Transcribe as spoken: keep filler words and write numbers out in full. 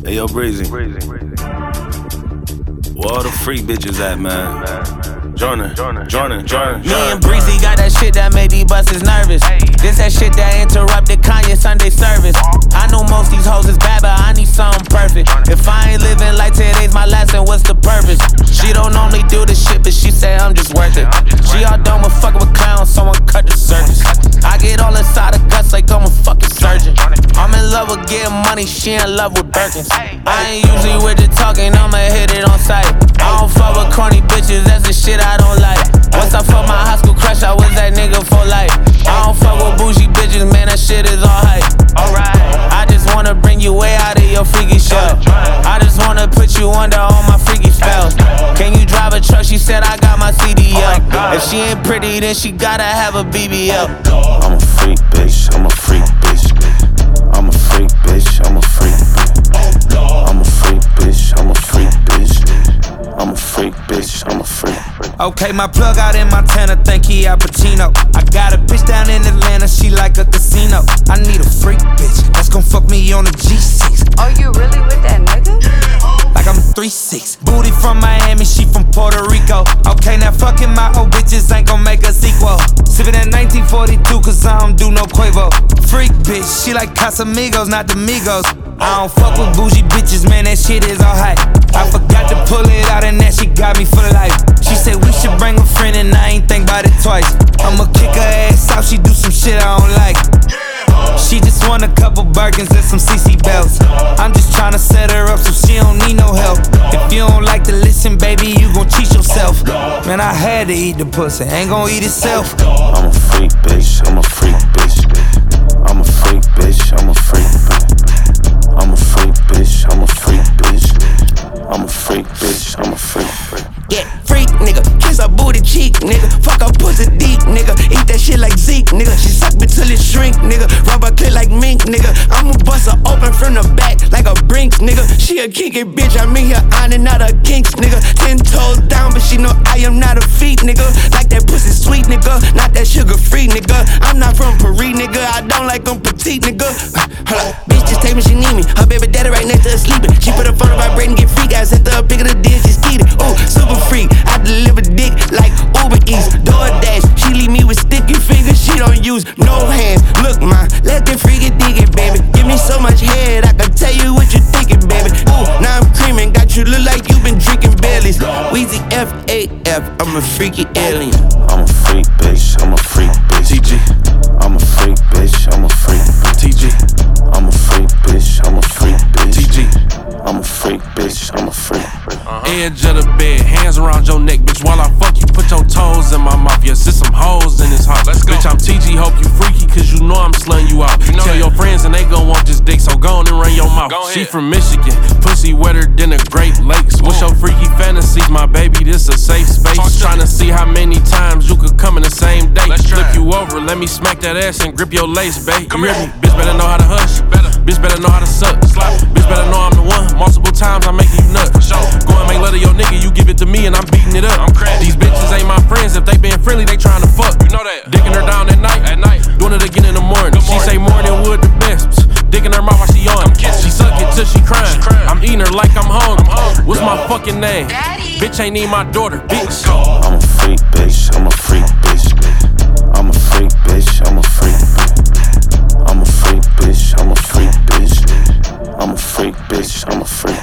Hey, yo, Breezy. Where all the freak bitches at, man? Jordan, Jordan, Jordan, Jordan. Me and Breezy got that shit that made these buses nervous. This that shit that interrupted Kanye Sunday service. I know most these hoes is bad, but I need something perfect. If I ain't living like today's my last, then what's the purpose? She don't normally do this shit, but she say I'm just worth it. She all done with fucking with clowns, someone cut the surface. I get all inside the guts like I'm a fucking surgeon. I'm in love with getting money, she in love with Birkins. I ain't usually with the talking, I'ma hit it on sight. I don't fuck with corny bitches, that's the shit I don't like. Once I fuck my high school crush, I was that nigga for life. I don't fuck with bougie bitches, man, that shit is all hype. Alright, I just wanna bring you way out of your freaky shell. I just wanna put you under all my freaky spells. Can you drive a truck? She said I got my C D L. If she ain't pretty, then she gotta have a B B L. I'm a freak, bitch, I'm a freak, bitch. I'm a freak, bitch, I'm a freak, bitch. I'm a freak, bitch, I'm a freak, bitch. I'm a freak, bitch, I'm a freak. Okay, my plug out in Montana, think he Al Pacino. I got a bitch down in Atlanta, she like a casino. I need a freak bitch, that's gon' fuck me on a G six. Oh, you really with that nigga? Like I'm three six. Booty from Miami, she from Puerto Rico. Okay, now fucking my old bitches ain't gon' make a sequel. Sippin' that nineteen forty-two, cause I don't do no Quavo. Freak bitch, she like Casamigos, not the Migos. I don't fuck with bougie bitches, man, that shit is all hype. I forgot to pull it out and that she got me for life. She said we should bring a friend and I ain't think about it twice. I'ma kick her ass out, she do some shit I don't like. She just want a couple Birkins and some C C belts. I'm just tryna set her up so she don't need no help. If you don't like to listen, baby, you gon' cheat yourself. Man, I had to eat the pussy, ain't gon' eat itself. I'm a freak, bitch, I'm a freak, bitch. I'm a freak, bitch, I'm a freak, bitch. I'm a freak, bitch, I'm a freak, bitch. I'm a freak, bitch, I'm a freak, bitch. Yeah, freak nigga, kiss her booty cheek nigga. Fuck her pussy deep nigga, eat that shit like Zeke nigga. She suck me till it shrink nigga, rub her clit like mink nigga. I'ma bust her open from the back like a brink nigga. She a kinky bitch, I'm in here ironing out her kinks nigga. Ten toes down, but she know I am not a feet nigga. Like that pussy sweet nigga, not that sugar free nigga. I'm not from Paris nigga, I don't like them petite nigga. Hold up, bitch just take me, she need me. Her baby daddy right next to her sleeping. She put her phone on vibrating, get free guys, set her up, pick of the dish, she skeeted. Ooh, super freak, I deliver dick like Uber Eats, DoorDash. She leave me with sticky fingers, she don't use no hands. Look, ma, let the freaky dig it, baby. Give me so much head, I can tell you what you thinking, baby. Ooh, now I'm creaming, got you look like you been drinking Baileys. Weezy F A F, I'm a freaky alien. I'm a freak, bitch, I'm a freak, bitch. T G. I'm a freak, bitch, I'm a freak, bitch. T G. I'm a freak, bitch, I'm a freak, bitch. T G. I'm a freak, bitch, I'm a freak. Uh-huh. Edge of the bed, hands around your neck, bitch. While I fuck you, put your toes in my mouth. Yes, there's some hoes in this house. Let's go. Bitch, I'm T G, hope you freaky, cause you know I'm slutting you out. You know Tell that. Your friends and they gon' want this dick, so go on and run your mouth. She from Michigan, pussy wetter than the Great Lakes. What's your freaky fantasies, my baby? This a safe space. Tryna see how many times you could come in the same day. Flip you over, let me smack that ass and grip your lace, babe. You hear me? Bitch better know how to hush. Better. Bitch better know how to suck. Slap. Bitch better know I'm the one. Multiple times I'm making you nut. Go and make love to your nigga, you give it to me and I'm beating it up. I'm crazy. These bitches ain't my friends, if they been friendly, they tryna fuck. You know that. Dicking her down at night, at night. Doing it again in the morning. morning. She say morning wood the best. Dicking her mouth while she on. She suck it till she crying. She crying. I'm eating her like I'm hungry. I'm hungry. What's my fucking name? Daddy. Bitch ain't need my daughter, bitch. I'm a freak, bitch, I'm a freak, bitch. I'm a freak, bitch, I'm a freak, bitch. I'm a freak, bitch, I'm a freak, bitch. I'm a freak, bitch, I'm a freak.